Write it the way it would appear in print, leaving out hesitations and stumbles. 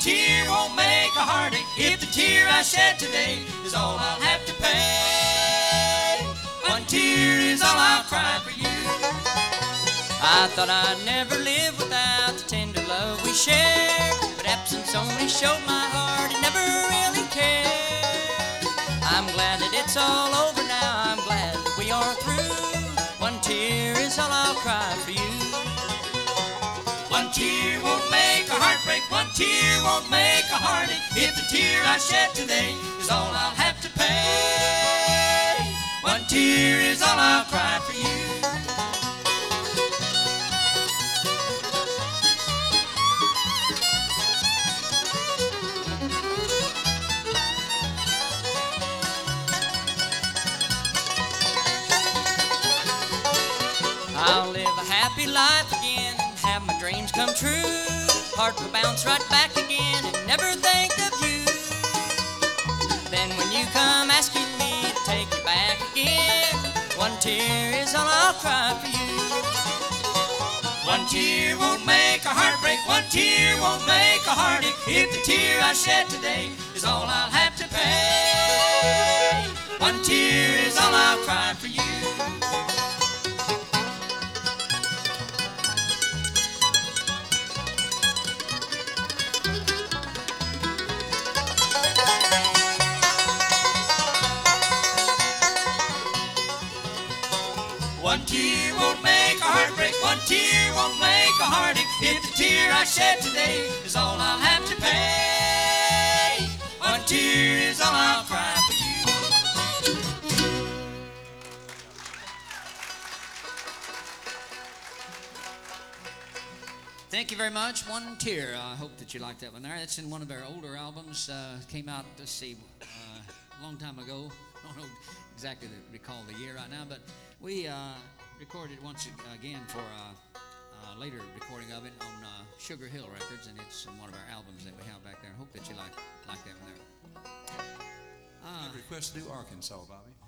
tear won't make a heartache. If the tear I shed today is all I'll have to pay, one tear is all I'll cry for you. I thought I'd never live without the tender love we shared, but absence only showed my heart it never really cared. I'm glad that it's all over now, I'm glad that we are through. One tear is all I'll cry for you. One tear won't make a heart break, one tear won't make a heartache. If the tear I shed today is all I'll have to pay, one tear is all I'll cry for you. I'll live a happy life again and have my dreams come true. Heart will bounce right back again and never think of you. Then when you come asking me to take you back again, one tear is all I'll cry for you. One tear won't make a heart break, one tear won't make a heartache. If the tear I shed today is all I'll have to pay, one tear is all I'll cry for you. One tear won't make a heart break, one tear won't make a heartache. If the tear I shed today is all I'll have to pay, one tear is all I'll cry for you. Thank you very much. One Tear. I hope that you like that one there. That's in one of our older albums. Came out, let's see, a long time ago. I don't know exactly recall the year right now, but we recorded it once again for a later recording of it on Sugar Hill Records, and it's in one of our albums that we have back there. I hope that you like that one there. Request to do Arkansas, Bobby.